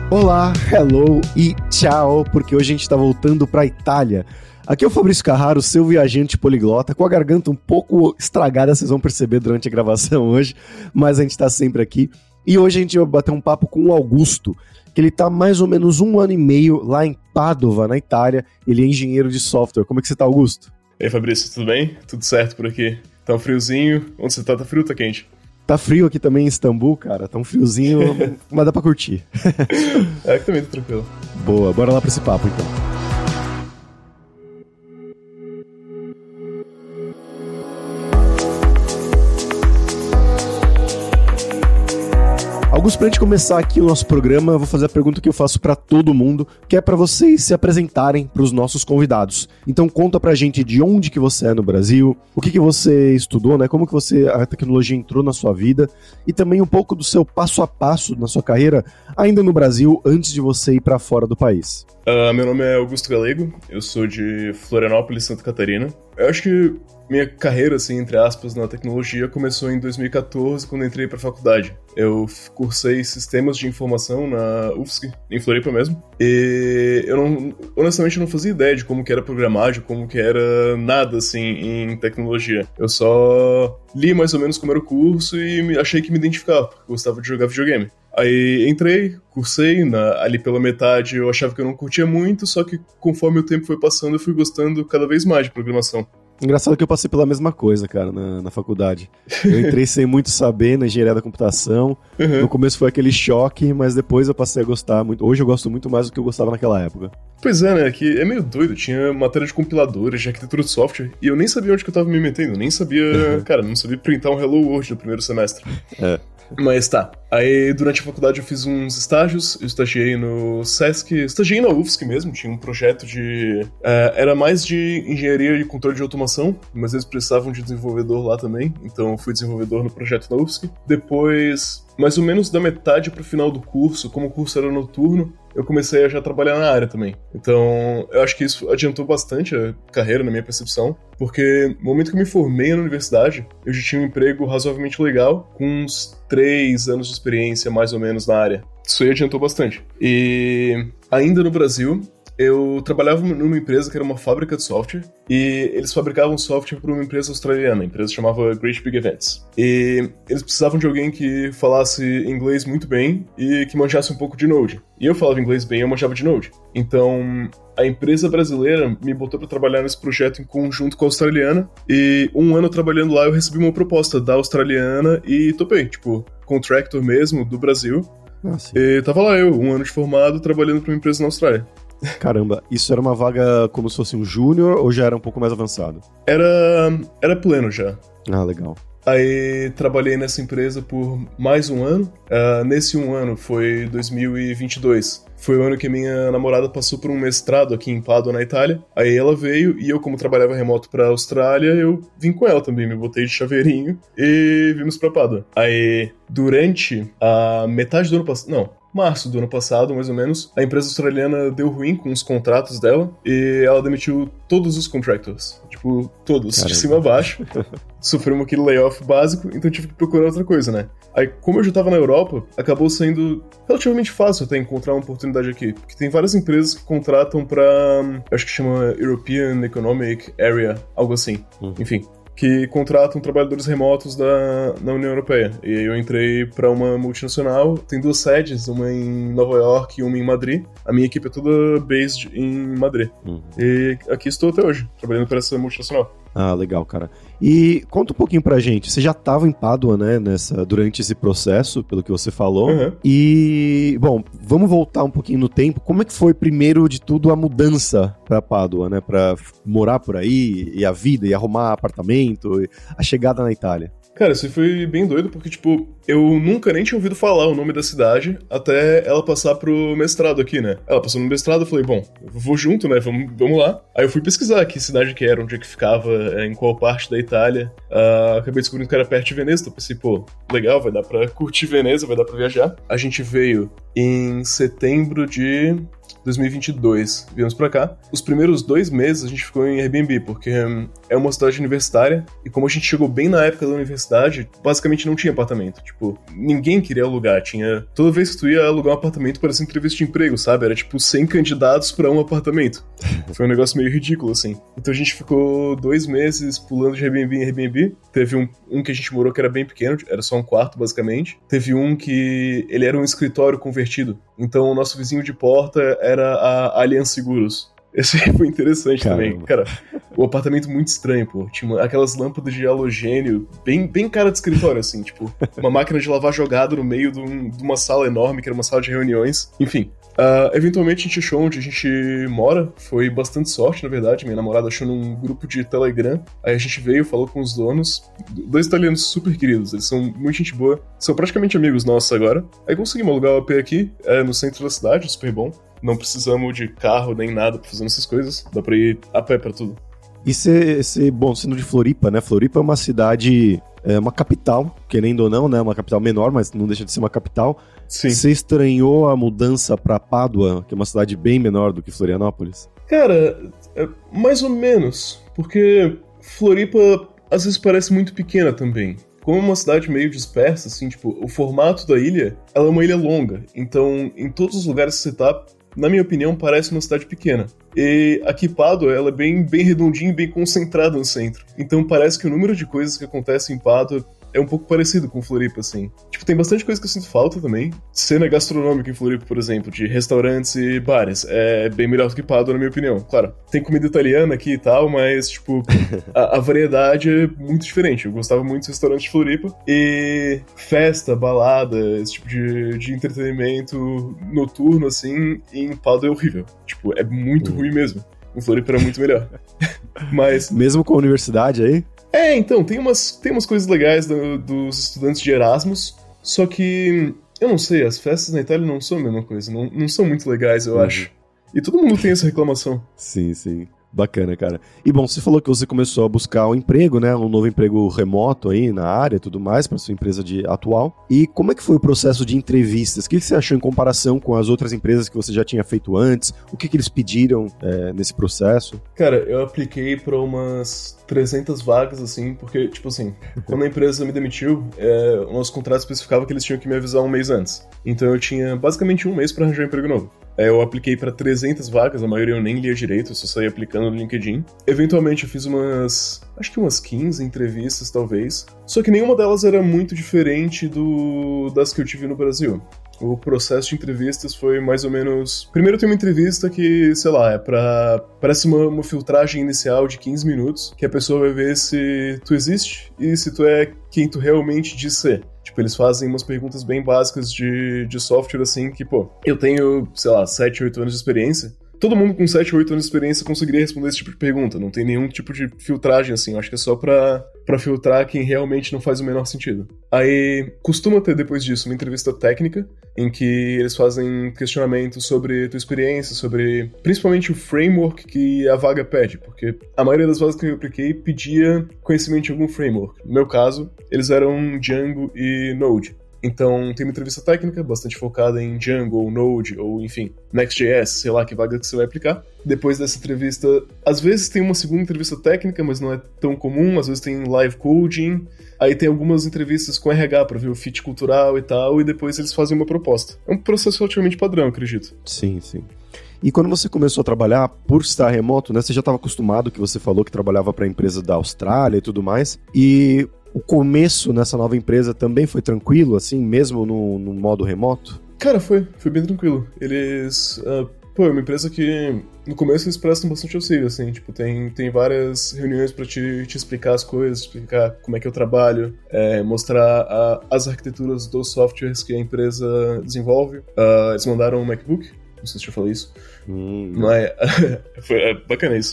Olá, hello e tchau, porque hoje a gente tá voltando pra Itália. Aqui é o Fabrício Carraro, seu viajante poliglota, com a garganta um pouco estragada, vocês vão perceber durante a gravação hoje, mas a gente tá sempre aqui. E hoje a gente vai bater um papo com o Augusto, que ele tá mais ou menos 1 ano e meio lá em Padova, na Itália. Ele é engenheiro de software. Como é que você tá, Augusto? E aí, Fabrício, tudo bem? Tudo certo por aqui? Tá um friozinho? Onde você tá? Tá frio ou tá quente? Tá frio aqui também em Istambul, cara. Tá um friozinho, mas dá pra curtir. Aqui também tá tranquilo. Boa, bora lá pra esse papo então. Augusto, pra gente começar aqui o nosso programa, eu vou fazer a pergunta que eu faço pra todo mundo, que é pra vocês se apresentarem pros nossos convidados. Então conta pra gente de onde que você é no Brasil, o que que você estudou, né? Como que a tecnologia entrou na sua vida e também um pouco do seu passo a passo na sua carreira ainda no Brasil, antes de você ir pra fora do país. Meu nome é Augusto Galego, eu sou de Florianópolis, Santa Catarina. Eu acho que minha carreira, assim, entre aspas, na tecnologia começou em 2014, quando entrei pra faculdade. Eu cursei Sistemas de Informação na UFSC, em Floripa mesmo, e eu honestamente não fazia ideia de como que era programar, de como que era nada, assim, em tecnologia. Eu só li mais ou menos como era o curso e achei que me identificava, porque eu gostava de jogar videogame. Aí entrei, cursei, ali pela metade eu achava que eu não curtia muito, só que conforme o tempo foi passando eu fui gostando cada vez mais de programação. Engraçado que eu passei pela mesma coisa, cara, na faculdade. Eu entrei sem muito saber na engenharia da computação. No começo foi aquele choque, mas depois eu passei a gostar muito. Hoje eu gosto muito mais do que eu gostava naquela época. Pois é, né? Que é meio doido. Tinha matéria de compiladores, de arquitetura de software, e eu nem sabia onde que eu tava me metendo. Nem sabia, cara, não sabia printar um Hello World no primeiro semestre. Mas tá. Aí, durante a faculdade, eu fiz uns estágios. Eu estagiei no Sesc, estagiei na UFSC mesmo. Tinha um projeto de... era mais de engenharia e controle de automação, mas eles precisavam de desenvolvedor lá também. Então, eu fui desenvolvedor no projeto na UFSC. Depois, mais ou menos da metade pro final do curso, como o curso era noturno, eu comecei a já trabalhar na área também. Então, eu acho que isso adiantou bastante a carreira, na minha percepção, porque no momento que eu me formei na universidade, eu já tinha um emprego razoavelmente legal, com uns 3 anos de experiência, mais ou menos, na área. Isso aí adiantou bastante. E ainda no Brasil, eu trabalhava numa empresa que era uma fábrica de software, e eles fabricavam software para uma empresa australiana, a empresa chamava Great Big Events. E eles precisavam de alguém que falasse inglês muito bem e que manjasse um pouco de Node. E eu falava inglês bem, eu manjava de Node. Então, a empresa brasileira me botou para trabalhar nesse projeto em conjunto com a australiana, e 1 ano trabalhando lá eu recebi uma proposta da australiana e topei, tipo, contractor mesmo, do Brasil. E tava lá eu, 1 ano de formado, trabalhando para uma empresa na Austrália. Caramba, isso era uma vaga como se fosse um júnior ou já era um pouco mais avançado? Era pleno já. Ah, legal. Aí trabalhei nessa empresa por mais 1 ano. Nesse 1 ano foi 2022. Foi o ano que a minha namorada passou por um mestrado aqui em Padua, na Itália. Aí ela veio e eu, como trabalhava remoto pra Austrália, eu vim com ela também. Me botei de chaveirinho e vimos pra Padua. Aí, durante a metade do ano passado... Não, março do ano passado, mais ou menos, a empresa australiana deu ruim com os contratos dela e ela demitiu todos os contractors. Tipo, todos, Caramba. De cima a baixo. Sofremos aquele layoff básico, então tive que procurar outra coisa, né? Aí, como eu já tava na Europa, acabou sendo relativamente fácil até encontrar uma oportunidade aqui, porque tem várias empresas que contratam pra... acho que chama European Economic Area, algo assim. Enfim, que contratam trabalhadores remotos da União Europeia. E aí eu entrei para uma multinacional, tem 2 sedes, uma em Nova York e uma em Madrid. A minha equipe é toda based em Madrid. E aqui estou até hoje, trabalhando para essa multinacional. Ah, legal, cara. E conta um pouquinho pra gente, você já estava em Padua, né, durante esse processo, pelo que você falou, e, bom, vamos voltar um pouquinho no tempo. Como é que foi, primeiro de tudo, a mudança pra Padua, né, pra morar por aí, e a vida, e arrumar apartamento, e a chegada na Itália? Cara, isso foi bem doido, porque, tipo, eu nunca nem tinha ouvido falar o nome da cidade até ela passar pro mestrado aqui, né? Ela passou no mestrado, eu falei, bom, eu vou junto, né? Vamos lá. Aí eu fui pesquisar que cidade que era, onde é que ficava, em qual parte da Itália. Acabei descobrindo que era perto de Veneza, então pensei, pô, legal, vai dar pra curtir Veneza, vai dar pra viajar. A gente veio em setembro de 2022. Viemos pra cá. Os primeiros 2 meses a gente ficou em Airbnb, porque é uma cidade universitária, e como a gente chegou bem na época da universidade, basicamente não tinha apartamento. Tipo, ninguém queria alugar. Toda vez que tu ia alugar um apartamento, parecia entrevista de emprego, sabe? Era tipo 100 candidatos pra um apartamento. Foi um negócio meio ridículo, assim. Então a gente ficou 2 meses pulando de Airbnb em Airbnb. Teve um que a gente morou que era bem pequeno, era só um quarto, basicamente. Teve um que ele era um escritório convertido. Então o nosso vizinho de porta era a Allianz Seguros. Esse foi interessante. Caramba. Também. Cara, o apartamento muito estranho, pô. Tinha aquelas lâmpadas de halogênio, bem cara de escritório, assim. Tipo, uma máquina de lavar jogada no meio de uma sala enorme, que era uma sala de reuniões. Enfim. Eventualmente a gente achou onde a gente mora. Foi bastante sorte, na verdade. Minha namorada achou num grupo de Telegram. Aí a gente veio, falou com os donos. 2 italianos super queridos. Eles são muito gente boa. São praticamente amigos nossos agora. Aí conseguimos alugar o AP aqui, no centro da cidade, super bom. Não precisamos de carro nem nada pra fazer essas coisas. Dá pra ir a pé pra tudo. E bom, sendo de Floripa, né? Floripa é uma cidade, uma capital, querendo ou não, né? Uma capital menor, mas não deixa de ser uma capital. Sim. Você estranhou a mudança pra Pádua, que é uma cidade bem menor do que Florianópolis? Cara, mais ou menos. Porque Floripa às vezes parece muito pequena também. Como é uma cidade meio dispersa, assim, tipo, o formato da ilha, ela é uma ilha longa. Então, em todos os lugares que você tá, na minha opinião, parece uma cidade pequena. E aqui Pádua, ela é bem redondinha e bem concentrada no centro. Então parece que o número de coisas que acontecem em Pádua é um pouco parecido com Floripa, assim. Tipo, tem bastante coisa que eu sinto falta também. Cena gastronômica em Floripa, por exemplo, de restaurantes e bares. É bem melhor do que Pádua, na minha opinião. Claro, tem comida italiana aqui e tal, mas, tipo, a variedade é muito diferente. Eu gostava muito dos restaurantes de Floripa. E festa, balada, esse tipo de entretenimento noturno, assim, em Pádua é horrível. Tipo, é muito ruim mesmo. Em Floripa era muito melhor. Mas... Mesmo com a universidade aí? Então, tem umas coisas legais dos estudantes de Erasmus, só que, eu não sei, as festas na Itália não são a mesma coisa, não são muito legais, eu acho. E todo mundo tem essa reclamação. Sim, sim. Bacana, cara. E bom, você falou que você começou a buscar um emprego, né? Um novo emprego remoto aí na área e tudo mais, para sua empresa atual. E como é que foi o processo de entrevistas? O que você achou em comparação com as outras empresas que você já tinha feito antes? O que eles pediram nesse processo? Cara, eu apliquei para umas 300 vagas, assim, porque, tipo assim, quando a empresa me demitiu, o nosso contrato especificava que eles tinham que me avisar 1 mês antes. Então eu tinha basicamente 1 mês para arranjar um emprego novo. Eu apliquei para 300 vagas, a maioria eu nem lia direito, eu só saí aplicando no LinkedIn. Eventualmente eu fiz acho que umas 15 entrevistas, talvez. Só que nenhuma delas era muito diferente das que eu tive no Brasil. O processo de entrevistas foi mais ou menos... Primeiro tem uma entrevista que, sei lá, parece uma filtragem inicial de 15 minutos, que a pessoa vai ver se tu existe e se tu é quem tu realmente diz ser. Tipo, eles fazem umas perguntas bem básicas de software, assim, que, pô, eu tenho, sei lá, 7, 8 anos de experiência. Todo mundo com 7 ou 8 anos de experiência conseguiria responder esse tipo de pergunta. Não tem nenhum tipo de filtragem, assim. Eu acho que é só pra filtrar quem realmente não faz o menor sentido. Aí, costuma ter, depois disso, uma entrevista técnica, em que eles fazem questionamentos sobre tua experiência, sobre, principalmente, o framework que a vaga pede. Porque a maioria das vagas que eu apliquei pedia conhecimento de algum framework. No meu caso, eles eram Django e Node. Então, tem uma entrevista técnica bastante focada em Django ou Node, ou enfim, Next.js, sei lá que vaga que você vai aplicar. Depois dessa entrevista, às vezes tem uma segunda entrevista técnica, mas não é tão comum, às vezes tem live coding, aí tem algumas entrevistas com RH pra ver o fit cultural e tal, e depois eles fazem uma proposta. É um processo relativamente padrão, acredito. Sim, sim. E quando você começou a trabalhar, por estar remoto, né, você já estava acostumado, que você falou que trabalhava para a empresa da Austrália e tudo mais, e o começo nessa nova empresa também foi tranquilo, assim, mesmo no modo remoto? Cara, foi bem tranquilo. Eles... é uma empresa que no começo eles prestam bastante auxílio, assim, tipo, tem várias reuniões pra te explicar as coisas, explicar como é que eu trabalho, mostrar as arquiteturas dos softwares que a empresa desenvolve. Eles mandaram um MacBook, não sei se eu falei isso. Mas foi bacana isso.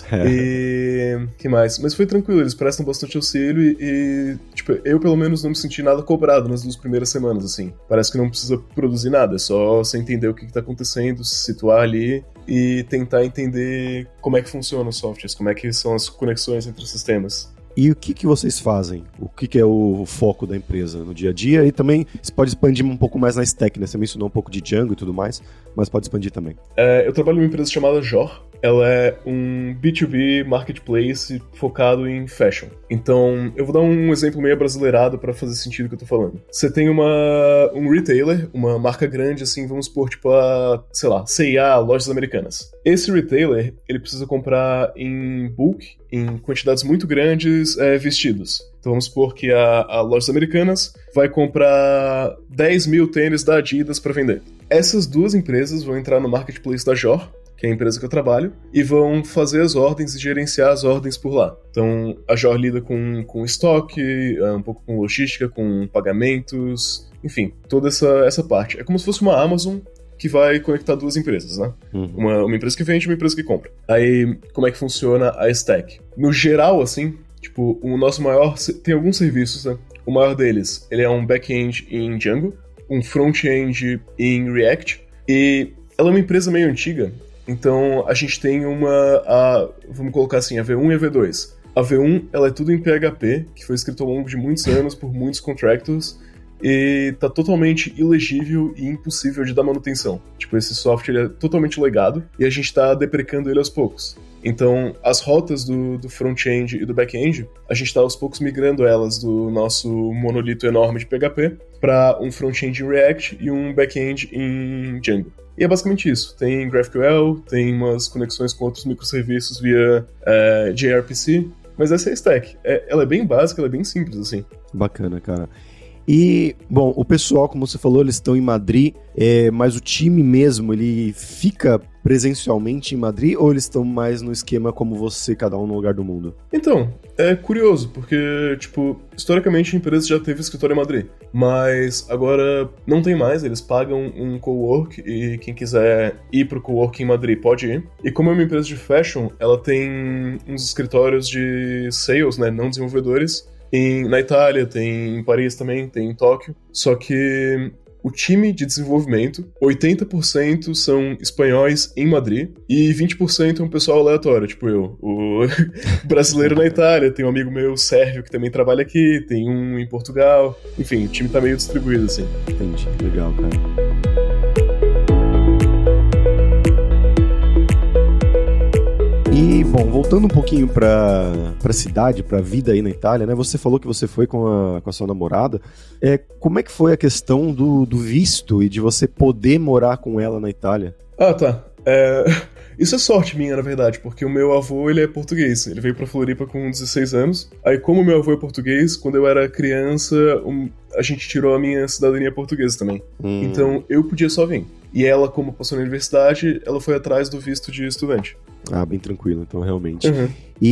E que mais? Mas foi tranquilo, eles prestam bastante auxílio e tipo, eu pelo menos não me senti nada cobrado nas 2 primeiras semanas, assim. Parece que não precisa produzir nada, é só você entender o que tá acontecendo, se situar ali e tentar entender como é que funcionam os softwares, como é que são as conexões entre os sistemas. E o que vocês fazem? O que é o foco da empresa no dia a dia? E também você pode expandir um pouco mais na stack, né? Você mencionou um pouco de Django e tudo mais, mas pode expandir também. Eu trabalho numa empresa chamada Jor. Ela é um B2B marketplace focado em fashion. Então, eu vou dar um exemplo meio abrasileirado para fazer sentido o que eu tô falando. Você tem um retailer, uma marca grande, assim, vamos supor, tipo a, sei lá, C&A, Lojas Americanas. Esse retailer, ele precisa comprar em bulk, em quantidades muito grandes, vestidos. Então vamos supor que a Lojas Americanas vai comprar 10 mil tênis da Adidas para vender. Essas duas empresas vão entrar no marketplace da Jor, que é a empresa que eu trabalho, e vão fazer as ordens e gerenciar as ordens por lá. Então, a Jor lida com estoque, um pouco com logística, com pagamentos, enfim, toda essa parte. É como se fosse uma Amazon que vai conectar duas empresas, né? Uhum. Uma empresa que vende e uma empresa que compra. Aí, como é que funciona a stack? No geral, assim, tipo, o nosso maior... Tem alguns serviços, né? O maior deles, ele é um back-end em Django, um front-end em React, e ela é uma empresa meio antiga. Então, a gente tem vamos colocar assim, a V1 e a V2. A V1, ela é tudo em PHP, que foi escrito ao longo de muitos anos por muitos contractors, e tá totalmente ilegível e impossível de dar manutenção. Tipo, esse software é totalmente legado, e a gente tá deprecando ele aos poucos. Então, as rotas do front-end e do back-end, a gente tá aos poucos migrando elas do nosso monolito enorme de PHP para um front-end em React e um back-end em Django. E é basicamente isso. Tem GraphQL, tem umas conexões com outros microserviços via gRPC, mas essa é a stack. Ela é bem básica, ela é bem simples, assim. Bacana, cara. E, bom, o pessoal, como você falou, eles estão em Madrid, mas o time mesmo, ele fica presencialmente em Madrid ou eles estão mais no esquema como você, cada um no lugar do mundo? Então, é curioso, porque, tipo, historicamente a empresa já teve escritório em Madrid, mas agora não tem mais, eles pagam um cowork e quem quiser ir pro cowork em Madrid pode ir. E como é uma empresa de fashion, ela tem uns escritórios de sales, né, não desenvolvedores, na Itália, tem em Paris também, tem em Tóquio, só que o time de desenvolvimento, 80% são espanhóis em Madrid e 20% é um pessoal aleatório, tipo eu, o brasileiro na Itália, tem um amigo meu sérvio que também trabalha aqui, tem um em Portugal, enfim, o time tá meio distribuído assim. Entendi, legal, cara. E, bom, voltando um pouquinho pra cidade, pra vida aí na Itália, né? Você falou que você foi com a sua namorada. Como é que foi a questão do visto e de você poder morar com ela na Itália? Ah, tá. Isso é sorte minha, na verdade, porque o meu avô, ele é português. Ele veio pra Floripa com 16 anos. Aí, como meu avô é português, quando eu era criança, a gente tirou a minha cidadania portuguesa também. Então, eu podia só vir. E ela, como passou na universidade, ela foi atrás do visto de estudante. Ah, bem tranquilo, então, realmente. Uhum.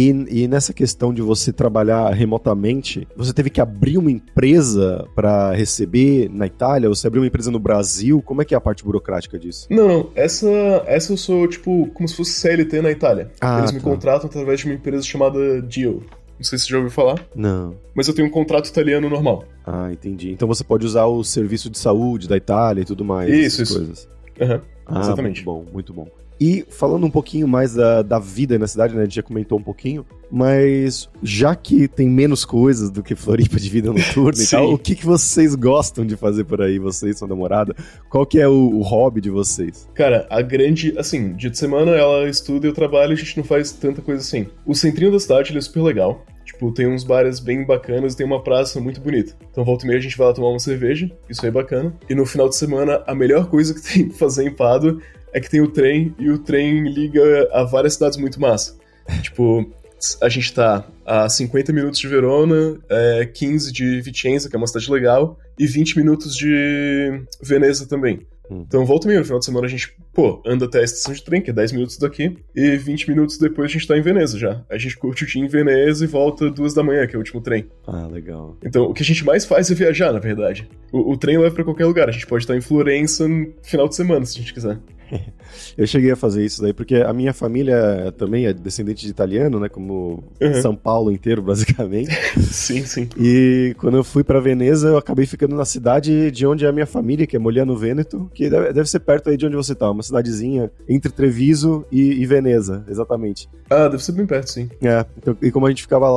E nessa questão de você trabalhar remotamente, você teve que abrir uma empresa para receber na Itália? Ou você abriu uma empresa no Brasil? Como é que é a parte burocrática disso? Não. Essa eu sou, tipo, como se fosse CLT na Itália. Eles me contratam através de uma empresa chamada Dio. Não sei se você já ouviu falar. Não. Mas eu tenho um contrato italiano normal. Ah, entendi. Então você pode usar o serviço de saúde da Itália e tudo mais. Isso. Coisas. Uhum. Exatamente. Muito bom. E falando um pouquinho mais da vida na cidade, né, a gente já comentou um pouquinho, mas já que tem menos coisas do que Floripa de vida noturna e tal, o que vocês gostam de fazer por aí, vocês e sua namorada? Qual que é o hobby de vocês? Cara, assim, dia de semana ela estuda e eu trabalho, a gente não faz tanta coisa assim. O centrinho da cidade, ele é super legal. Tipo, tem uns bares bem bacanas e tem uma praça muito bonita. Então, volta e meia, a gente vai lá tomar uma cerveja, isso aí é bacana. E no final de semana, a melhor coisa que tem pra fazer em Pádua é que tem o trem, e o trem liga a várias cidades muito massa. Tipo, a gente tá a 50 minutos de Verona, 15 de Vicenza, que é uma cidade legal, e 20 minutos de Veneza também. Então, volta e meia, no final de semana a gente, anda até a estação de trem, que é 10 minutos daqui, e 20 minutos depois a gente tá em Veneza já. A gente curte o dia em Veneza e volta 2 da manhã, que é o último trem. Ah, legal. Então, o que a gente mais faz é viajar, na verdade. O trem leva pra qualquer lugar, a gente pode estar em Florença no final de semana, se a gente quiser. Eu cheguei a fazer isso daí, porque a minha família também é descendente de italiano, né, como São Paulo inteiro, basicamente. Sim. E quando eu fui pra Veneza, eu acabei ficando na cidade de onde é a minha família, que é Mogliano Veneto, que deve ser perto aí de onde você tá, uma cidadezinha entre Treviso e Veneza, exatamente. Ah, deve ser bem perto, sim. Então, e como a gente ficava lá,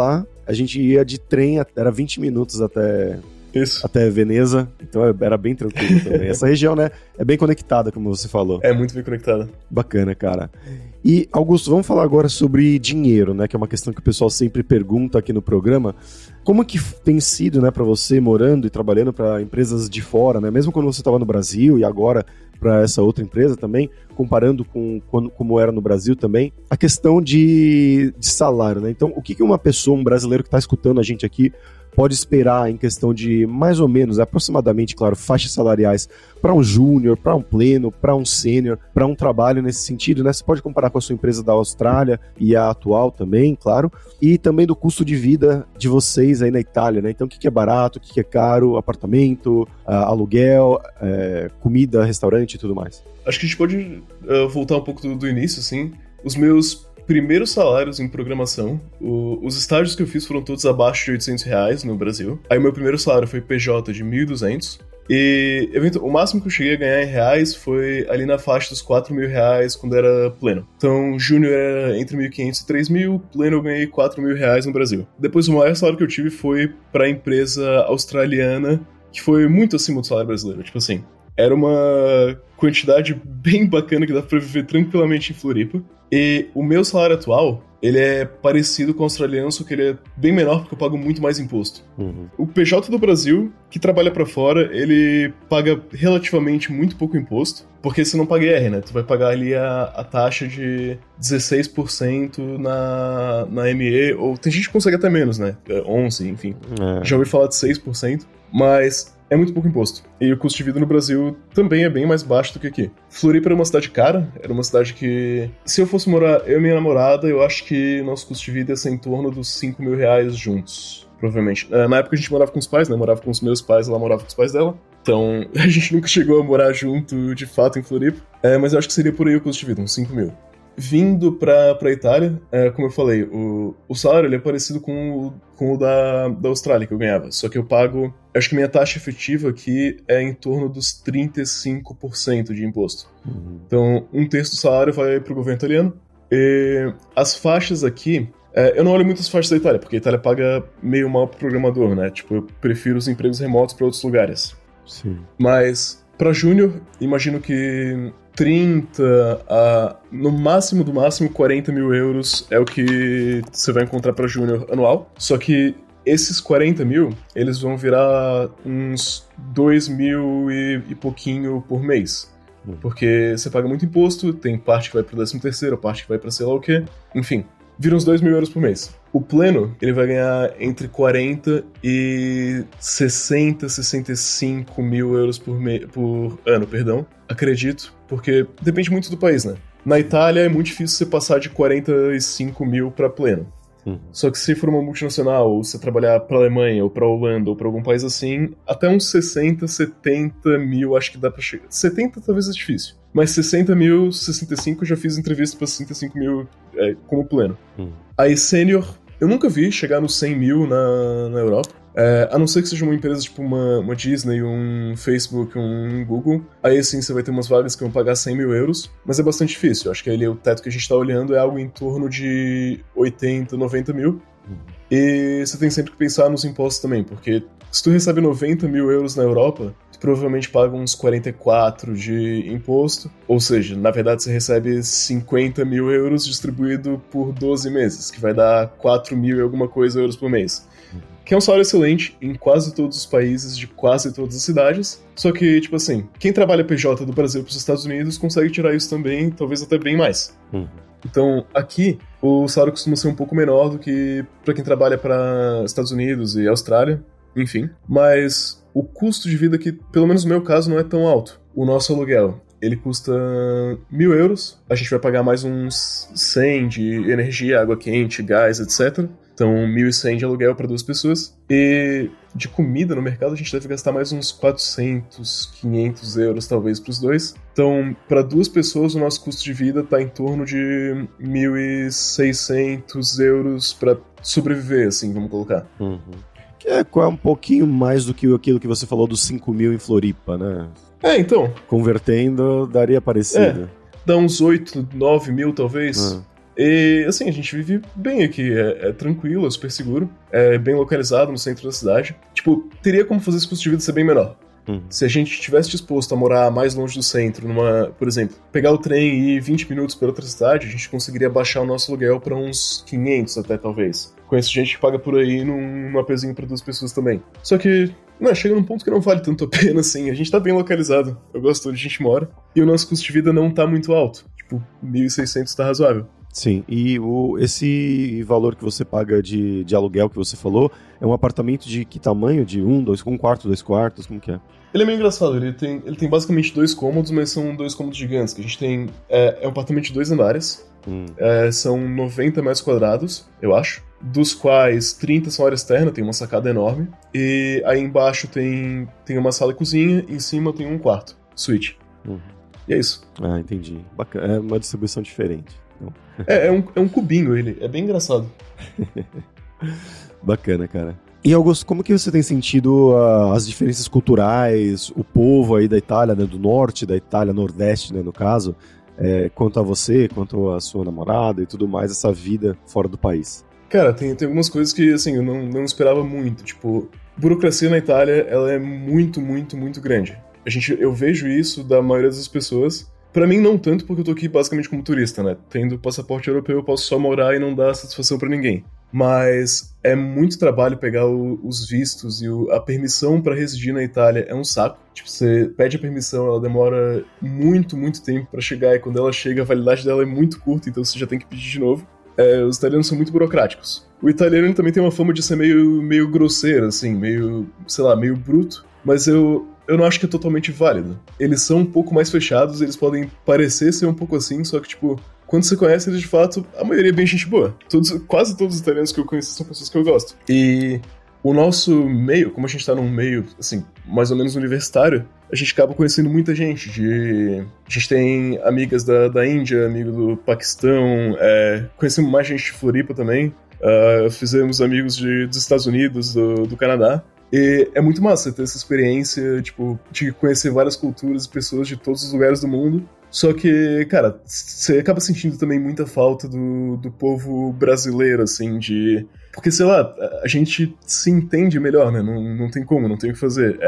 a gente ia de trem, era 20 minutos até Veneza, então era bem tranquilo também. Essa região, né, é bem conectada, como você falou. É muito bem conectada. Bacana, cara. E, Augusto, vamos falar agora sobre dinheiro, né, que é uma questão que o pessoal sempre pergunta aqui no programa. Como que tem sido, né, para você morando e trabalhando para empresas de fora, né, mesmo quando você estava no Brasil e agora para essa outra empresa também, comparando com como era no Brasil também, a questão de salário, né? Então, o que uma pessoa, um brasileiro que está escutando a gente aqui, pode esperar em questão de mais ou menos, aproximadamente, claro, faixas salariais para um júnior, para um pleno, para um sênior, para um trabalho nesse sentido, né? Você pode comparar com a sua empresa da Austrália e a atual também, claro, e também do custo de vida de vocês aí na Itália, né? Então, o que é barato, o que é caro, apartamento, aluguel, comida, restaurante e tudo mais. Acho que a gente pode voltar um pouco do início, assim. Os meus primeiros salários em programação, os estágios que eu fiz foram todos abaixo de R$800 no Brasil. Aí o meu primeiro salário foi PJ de 1.200. E o máximo que eu cheguei a ganhar em reais foi ali na faixa dos R$4.000 quando era pleno. Então, júnior era entre 1.500 e 3.000, pleno eu ganhei R$4.000 no Brasil. Depois o maior salário que eu tive foi para a empresa australiana, que foi muito acima do salário brasileiro. Tipo assim, era uma quantidade bem bacana que dá pra viver tranquilamente em Floripa. E o meu salário atual, ele é parecido com o australiano, só que ele é bem menor porque eu pago muito mais imposto. Uhum. O PJ do Brasil, que trabalha pra fora, ele paga relativamente muito pouco imposto, porque você não paga IR, né? Tu vai pagar ali a taxa de 16% na ME, ou tem gente que consegue até menos, né? 11%, enfim. Já ouvi falar de 6%, mas é muito pouco imposto. E o custo de vida no Brasil também é bem mais baixo do que aqui. Floripa era uma cidade cara, era uma cidade que, se eu fosse morar, eu e minha namorada, eu acho que nosso custo de vida ia ser em torno dos R$5.000 juntos, provavelmente. Na época a gente morava com os pais, né? Morava com os meus pais, ela morava com os pais dela. Então, a gente nunca chegou a morar junto, de fato, em Floripa. Mas eu acho que seria por aí o custo de vida, uns 5.000. Vindo pra Itália, como eu falei, o salário ele é parecido com o da Austrália que eu ganhava. Só que eu pago, acho que minha taxa efetiva aqui é em torno dos 35% de imposto. Uhum. Então, um terço do salário vai pro governo italiano. E as faixas aqui, eu não olho muito as faixas da Itália, porque a Itália paga meio mal pro programador, né? Tipo, eu prefiro os empregos remotos para outros lugares. Sim. Mas, pra júnior, imagino que 30 a, no máximo do máximo, 40 mil euros é o que você vai encontrar para júnior anual. Só que esses 40 mil, eles vão virar uns 2 mil e pouquinho por mês. Porque você paga muito imposto, tem parte que vai pro 13º, parte que vai pra sei lá o quê. Enfim, vira uns 2 mil euros por mês. O pleno, ele vai ganhar entre 40 e 60, 65 mil euros por ano, perdão. Acredito, porque depende muito do país, né? Na Itália é muito difícil você passar de 45 mil para pleno. Só que se for uma multinacional, ou você trabalhar pra Alemanha, ou pra Holanda, ou pra algum país assim, até uns 60, 70 mil acho que dá pra chegar. 70 talvez é difícil. Mas 60 mil, 65 eu já fiz entrevista pra 65 mil como pleno. Aí sênior, eu nunca vi chegar nos 100 mil na Europa. A não ser que seja uma empresa tipo uma Disney, um Facebook, um Google. Aí sim você vai ter umas vagas que vão pagar 100 mil euros, mas é bastante difícil. Acho que ali o teto que a gente tá olhando é algo em torno de 80, 90 mil. E você tem sempre que pensar nos impostos também, porque se tu recebe 90 mil euros na Europa, tu provavelmente paga uns 44 de imposto. Ou seja, na verdade você recebe 50 mil euros distribuído por 12 meses, que vai dar 4 mil e alguma coisa euros por mês. Que é um salário excelente em quase todos os países de quase todas as cidades. Só que, tipo assim, quem trabalha PJ do Brasil para os Estados Unidos consegue tirar isso também, talvez até bem mais. Então, aqui, o salário costuma ser um pouco menor do que para quem trabalha para Estados Unidos e Austrália, enfim. Mas o custo de vida aqui, pelo menos no meu caso, não é tão alto. O nosso aluguel, ele custa 1.000 euros. A gente vai pagar mais uns 100 de energia, água quente, gás, etc. Então, 1.100 de aluguel para 2 pessoas. E de comida no mercado, a gente deve gastar mais uns 400, 500 euros, talvez, para os dois. Então, para 2 pessoas, o nosso custo de vida está em torno de 1.600 euros para sobreviver, assim, vamos colocar. Que é um pouquinho mais do que aquilo que você falou dos 5 mil em Floripa, né? Então. Convertendo, daria parecido. Dá uns 8, 9 mil, talvez. E, assim, a gente vive bem aqui, é tranquilo, é super seguro, é bem localizado no centro da cidade. Tipo, teria como fazer esse custo de vida ser bem menor. Se a gente estivesse disposto a morar mais longe do centro, por exemplo, pegar o trem e ir 20 minutos para outra cidade, a gente conseguiria baixar o nosso aluguel para uns 500 até, talvez. Conheço gente que paga por aí num APzinho para 2 pessoas também. Só que, chega num ponto que não vale tanto a pena, assim. A gente tá bem localizado, eu gosto onde a gente mora, e o nosso custo de vida não tá muito alto. Tipo, 1.600 tá razoável. Sim, e esse valor que você paga de aluguel que você falou, é um apartamento de que tamanho? De 1 quarto, 2 quartos, como que é? Ele é meio engraçado, ele tem basicamente 2 cômodos, mas são 2 cômodos gigantes, que a gente tem... É um apartamento de 2 andares, são 90 metros quadrados, eu acho, dos quais 30 são área externa, tem uma sacada enorme, e aí embaixo tem uma sala e cozinha, e em cima tem um quarto, suíte. E é isso. Ah, entendi. Bacana, é uma distribuição diferente. Então. É um cubinho ele, é bem engraçado. Bacana, cara. E Augusto, como que você tem sentido as diferenças culturais, o povo aí da Itália, né, do norte da Itália, nordeste, né, no caso, quanto a você, quanto a sua namorada e tudo mais, essa vida fora do país? Cara, tem algumas coisas que, assim, eu não esperava muito. Tipo, burocracia na Itália, ela é muito, muito, muito grande. Eu vejo isso da maioria das pessoas. Pra mim, não tanto, porque eu tô aqui basicamente como turista, né? Tendo passaporte europeu, eu posso só morar e não dar satisfação pra ninguém. Mas é muito trabalho pegar os vistos e a permissão pra residir na Itália é um saco. Tipo, você pede a permissão, ela demora muito, muito tempo pra chegar, e quando ela chega, a validade dela é muito curta, então você já tem que pedir de novo. Os italianos são muito burocráticos. O italiano ele também tem uma fama de ser meio grosseiro, assim, meio bruto, mas eu não acho que é totalmente válido. Eles são um pouco mais fechados, eles podem parecer ser um pouco assim, só que, tipo, quando você conhece eles de fato, a maioria é bem gente boa. Quase todos os italianos que eu conheço são pessoas que eu gosto. E o nosso meio, como a gente tá num meio, assim, mais ou menos universitário, a gente acaba conhecendo muita gente. A gente tem amigas da Índia, amigo do Paquistão, conhecemos mais gente de Floripa também, fizemos amigos dos Estados Unidos, do Canadá. E é muito massa ter essa experiência, tipo, de conhecer várias culturas e pessoas de todos os lugares do mundo. Só que, cara, você acaba sentindo também muita falta do povo brasileiro, assim, porque, sei lá, a gente se entende melhor, né? Não tem como, não tem o que fazer.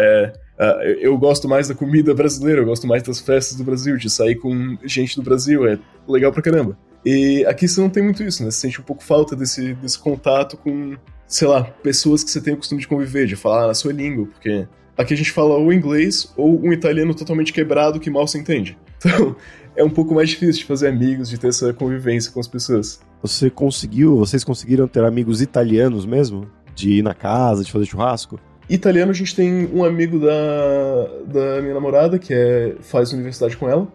Eu gosto mais da comida brasileira, eu gosto mais das festas do Brasil, de sair com gente do Brasil, é legal pra caramba. E aqui você não tem muito isso, né? Você sente um pouco falta desse contato com, sei lá, pessoas que você tem o costume de conviver, de falar na sua língua, porque aqui a gente fala ou inglês ou um italiano totalmente quebrado que mal se entende. Então, é um pouco mais difícil de fazer amigos, de ter essa convivência com as pessoas. Vocês conseguiram ter amigos italianos mesmo? De ir na casa, de fazer churrasco? Italiano, a gente tem um amigo da minha namorada, que faz universidade com ela,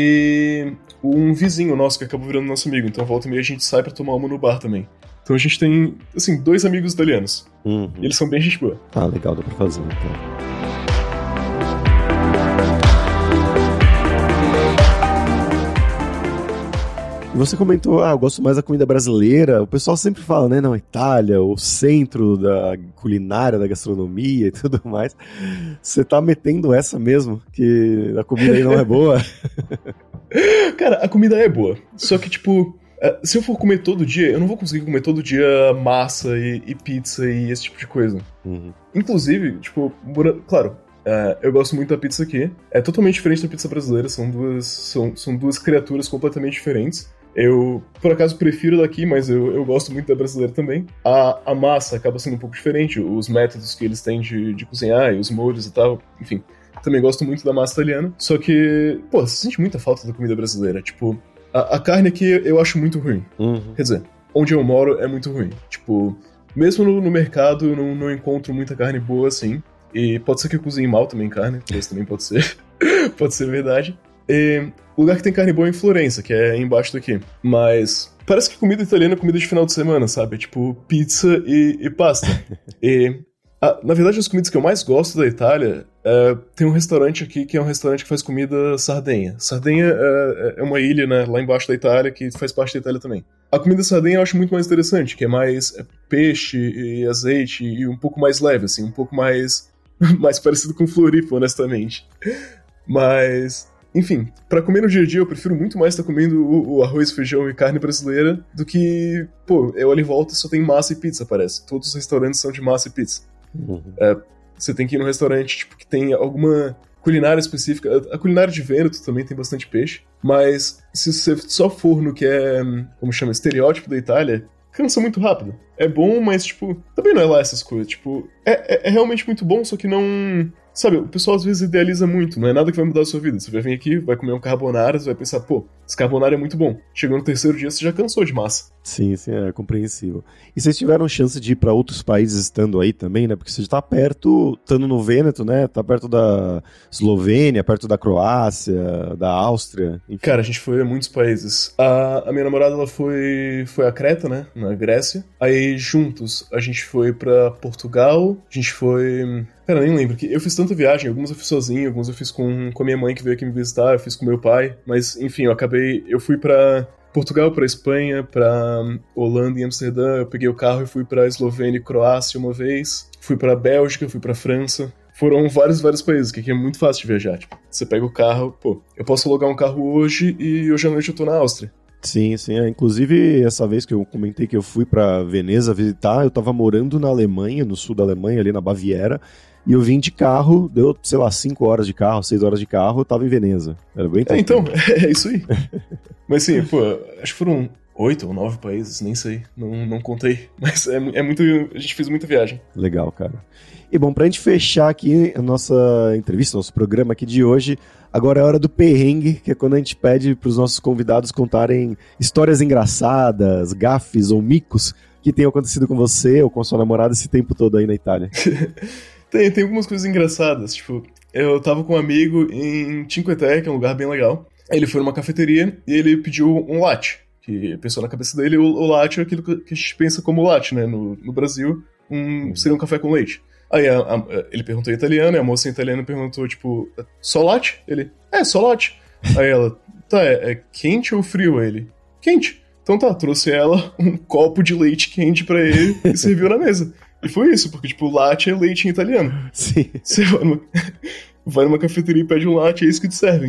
e um vizinho nosso que acabou virando nosso amigo. Então, volta e meia, a gente sai pra tomar uma no bar também. Então a gente tem, assim, 2 amigos italianos. E eles são bem gente boa. Ah, legal, dá pra fazer, então. Você comentou, eu gosto mais da comida brasileira. O pessoal sempre fala, né, não, Itália, o centro da culinária, da gastronomia e tudo mais. Você tá metendo essa mesmo? Que a comida aí não é boa? Cara, a comida é boa. Só que, tipo, se eu for comer todo dia, eu não vou conseguir comer todo dia massa e pizza e esse tipo de coisa. Inclusive, tipo, claro, eu gosto muito da pizza aqui. É totalmente diferente da pizza brasileira, são duas criaturas completamente diferentes. Eu, por acaso, prefiro daqui, mas eu gosto muito da brasileira também. A massa acaba sendo um pouco diferente, os métodos que eles têm de cozinhar e os molhos e tal, enfim. Também gosto muito da massa italiana, só que, você sente muita falta da comida brasileira. Tipo, a carne aqui eu acho muito ruim. Quer dizer, onde eu moro é muito ruim. Tipo, mesmo no mercado eu não encontro muita carne boa assim. E pode ser que eu cozinhe mal também carne, isso também pode ser. Pode ser verdade. E o lugar que tem carne boa é em Florença, que é embaixo daqui. Mas parece que comida italiana é comida de final de semana, sabe? Tipo, pizza e pasta. E, na verdade, as comidas que eu mais gosto da Itália, tem um restaurante aqui que é um restaurante que faz comida Sardenha. Sardenha é uma ilha, né, lá embaixo da Itália, que faz parte da Itália também. A comida Sardenha eu acho muito mais interessante, que é mais peixe e azeite e um pouco mais leve, assim, um pouco mais parecido com Floripa, honestamente. Mas, enfim, pra comer no dia a dia eu prefiro muito mais estar comendo o arroz, feijão e carne brasileira do que, pô, eu olho em volta e só tem massa e pizza, parece. Todos os restaurantes são de massa e pizza. Você tem que ir num restaurante, tipo, que tem alguma culinária específica. A culinária de Vêneto também tem bastante peixe, mas se você só for no que é, como chama, estereótipo da Itália, cansa muito rápido. É bom, mas, tipo, também não é lá essas coisas. Tipo, é realmente muito bom, só que não... Sabe, o pessoal às vezes idealiza muito, não é nada que vai mudar a sua vida. Você vai vir aqui, vai comer um carbonara, você vai pensar, pô, esse carbonara é muito bom. Chegou no terceiro dia, você já cansou de massa. Sim, é compreensível. E vocês tiveram chance de ir pra outros países estando aí também, né? Porque você já tá perto, estando no Vêneto, né? Tá perto da Eslovênia, perto da Croácia, da Áustria. Enfim. Cara, a gente foi a muitos países. A minha namorada, ela foi a Creta, né? Na Grécia. Aí, juntos, a gente foi pra Portugal, a gente foi... Cara, nem lembro. Eu fiz tanta viagem, algumas eu fiz sozinho, algumas eu fiz com a minha mãe que veio aqui me visitar, eu fiz com meu pai, mas enfim, eu fui pra Portugal, pra Espanha, pra Holanda e Amsterdã, eu peguei o carro e fui pra Eslovênia e Croácia uma vez, fui pra Bélgica, fui pra França. Foram vários países, que aqui é muito fácil de viajar. Tipo, você pega o carro, pô, eu posso alugar um carro hoje e hoje à noite eu tô na Áustria. Sim. Inclusive, essa vez que eu comentei que eu fui pra Veneza visitar, eu tava morando na Alemanha, no sul da Alemanha, ali na Baviera, e eu vim de carro, deu, sei lá, 5 horas de carro, 6 horas de carro, eu tava em Veneza. Era bem tranquilo. Então, é isso aí. Mas sim, pô, acho que foram 8 ou 9 países, nem sei, não contei. Mas é muito, a gente fez muita viagem. Legal, cara. E bom, pra gente fechar aqui a nossa entrevista, nosso programa aqui de hoje, agora é a hora do perrengue, que é quando a gente pede pros nossos convidados contarem histórias engraçadas, gafes ou micos que tenham acontecido com você ou com a sua namorada esse tempo todo aí na Itália. Tem algumas coisas engraçadas, tipo, eu tava com um amigo em Cinque Terre, que é um lugar bem legal. Aí ele foi numa cafeteria e ele pediu um latte, que pensou na cabeça dele, o latte é aquilo que a gente pensa como latte, né, no Brasil, seria um café com leite. Aí ele perguntou em italiano, e a moça em italiano perguntou, tipo, só latte? Ele, só latte. Aí ela, tá, é quente ou frio? Ele, quente. Então tá, trouxe ela um copo de leite quente pra ele e serviu na mesa. E foi isso, porque, tipo, latte é leite em italiano. Sim. Você vai numa cafeteria e pede um latte, é isso que te servem.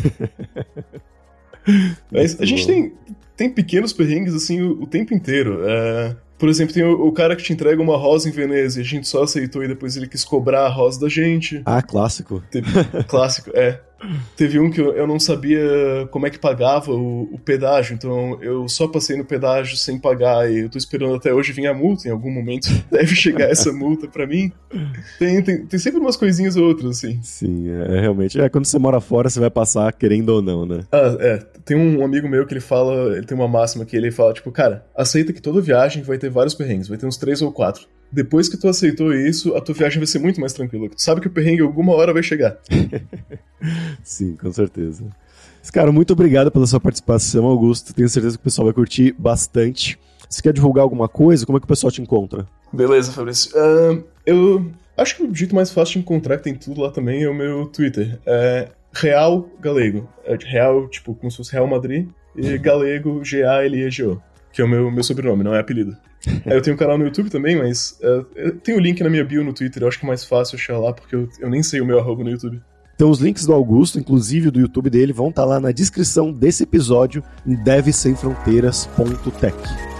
Mas a gente tem pequenos perrengues, assim, o tempo inteiro. Por exemplo, tem o cara que te entrega uma rosa em Veneza e a gente só aceitou e depois ele quis cobrar a rosa da gente. Ah, clássico. Clássico, Teve um que eu não sabia como é que pagava o pedágio, então eu só passei no pedágio sem pagar e eu tô esperando até hoje vir a multa, em algum momento deve chegar essa multa pra mim. Tem sempre umas coisinhas ou outras, assim. Sim, realmente. Quando você mora fora, você vai passar querendo ou não, né? Tem um amigo meu que ele tem uma máxima que ele fala, tipo, cara, aceita que toda viagem vai ter vários perrengues, vai ter uns 3 ou 4. Depois que tu aceitou isso, a tua viagem vai ser muito mais tranquila. Tu sabe que o perrengue alguma hora vai chegar. Sim, com certeza. Mas, cara, muito obrigado pela sua participação, Augusto. Tenho certeza que o pessoal vai curtir bastante. Você quer divulgar alguma coisa? Como é que o pessoal te encontra? Beleza, Fabrício. Eu acho que o jeito mais fácil de encontrar, que tem tudo lá também, é o meu Twitter. Real Galego. Real, tipo, como se fosse Real Madrid. E Galego, Galego. Que é o meu sobrenome, não é apelido. Eu tenho um canal no YouTube também, mas tem o link na minha bio no Twitter, eu acho que é mais fácil achar lá, porque eu nem sei o meu arroba no YouTube. Então os links do Augusto, inclusive do YouTube dele, vão estar lá na descrição desse episódio em devsemfronteiras.tech.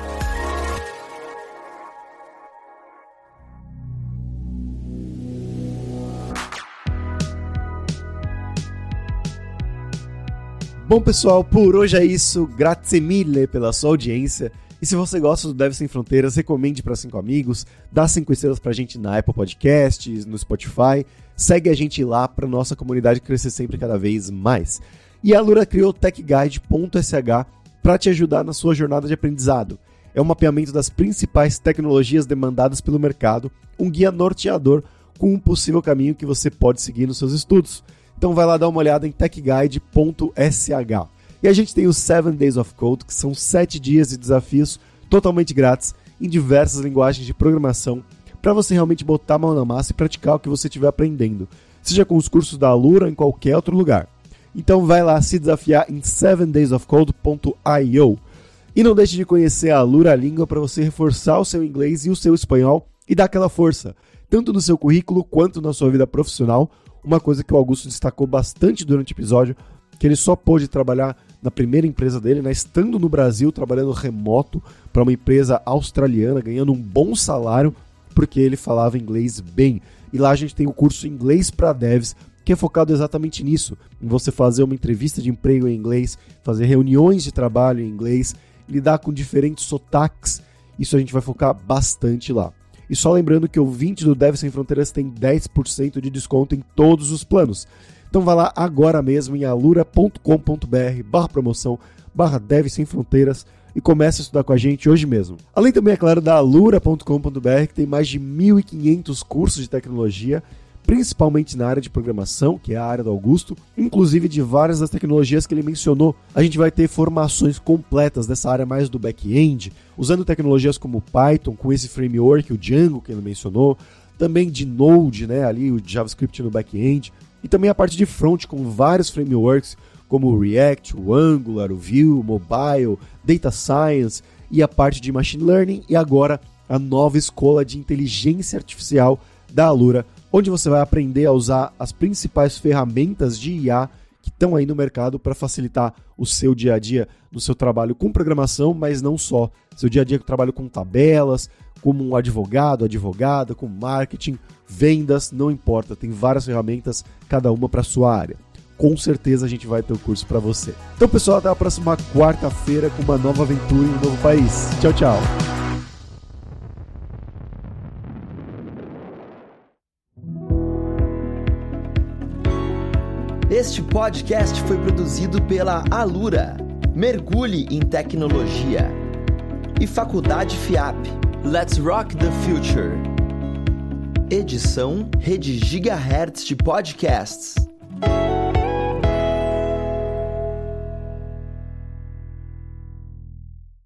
Bom, pessoal, por hoje é isso. Grazie mille pela sua audiência. E se você gosta do Deve Sem Fronteiras, recomende para 5 amigos, dá 5 estrelas pra gente na Apple Podcasts, no Spotify, segue a gente lá pra nossa comunidade crescer sempre cada vez mais. E a Alura criou o techguide.sh para te ajudar na sua jornada de aprendizado. É um mapeamento das principais tecnologias demandadas pelo mercado, um guia norteador com um possível caminho que você pode seguir nos seus estudos. Então vai lá dar uma olhada em techguide.sh. E a gente tem os 7 Days of Code, que são 7 dias de desafios totalmente grátis em diversas linguagens de programação, para você realmente botar a mão na massa e praticar o que você estiver aprendendo, seja com os cursos da Alura ou em qualquer outro lugar. Então vai lá se desafiar em 7daysofcode.io. E não deixe de conhecer a Alura Língua para você reforçar o seu inglês e o seu espanhol e dar aquela força, tanto no seu currículo quanto na sua vida profissional. Uma coisa que o Augusto destacou bastante durante o episódio que ele só pôde trabalhar na primeira empresa dele, né, estando no Brasil, trabalhando remoto para uma empresa australiana, ganhando um bom salário, porque ele falava inglês bem. E lá a gente tem o curso Inglês para Devs, que é focado exatamente nisso, em você fazer uma entrevista de emprego em inglês, fazer reuniões de trabalho em inglês, lidar com diferentes sotaques. Isso a gente vai focar bastante lá. E só lembrando que o ouvinte do Devs Sem Fronteiras tem 10% de desconto em todos os planos. Então vai lá agora mesmo em alura.com.br/promoção/Devs Sem Fronteiras e comece a estudar com a gente hoje mesmo. Além também, é claro, da alura.com.br, que tem mais de 1.500 cursos de tecnologia, principalmente na área de programação, que é a área do Augusto, inclusive de várias das tecnologias que ele mencionou. A gente vai ter formações completas dessa área mais do back-end, usando tecnologias como Python, com esse framework, o Django, que ele mencionou, também de Node, né, ali o JavaScript no back-end, e também a parte de front com vários frameworks, como o React, o Angular, o Vue, o Mobile, Data Science e a parte de Machine Learning, e agora a nova escola de inteligência artificial da Alura, onde você vai aprender a usar as principais ferramentas de IA que estão aí no mercado para facilitar o seu dia a dia no seu trabalho com programação, mas não só. Seu dia a dia que trabalho com tabelas, como um advogado, advogada, com marketing, vendas, não importa. Tem várias ferramentas, cada uma para a sua área. Com certeza a gente vai ter o curso para você. Então, pessoal, até a próxima quarta-feira com uma nova aventura em um novo país. Tchau, tchau. Este podcast foi produzido pela Alura, Mergulhe em Tecnologia, e Faculdade FIAP. Let's Rock the Future. Edição Rede Gigahertz de Podcasts.